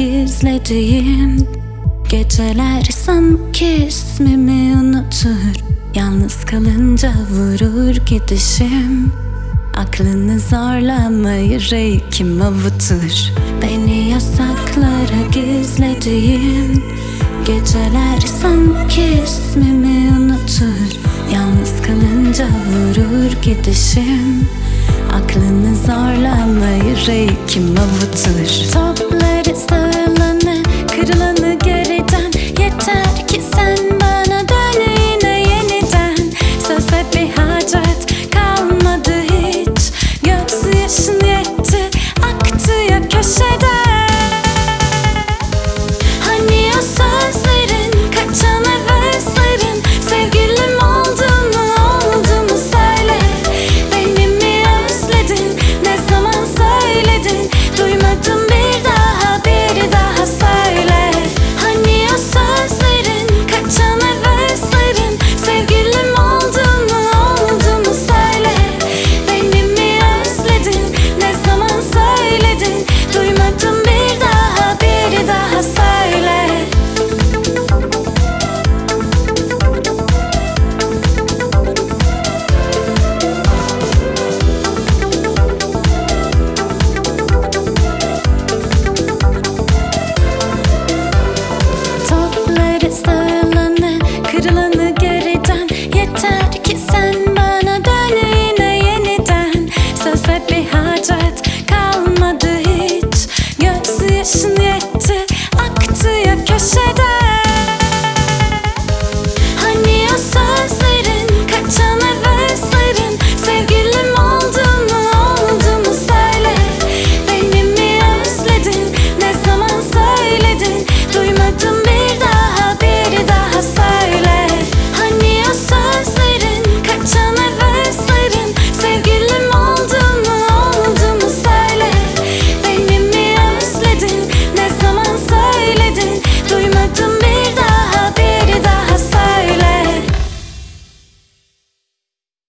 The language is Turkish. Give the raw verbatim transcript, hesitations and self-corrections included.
gizlediğim geceler sanki ismimi unutur. Yalnız kalınca vurur gidişim. Aklını zorlama, yüreği kim avutur? Beni yasaklara gizlediğim geceler sanki ismimi unutur. Yalnız kalınca vurur gidişim. Aklını zorlama, yüreği kim avutur? Toplarız dağılır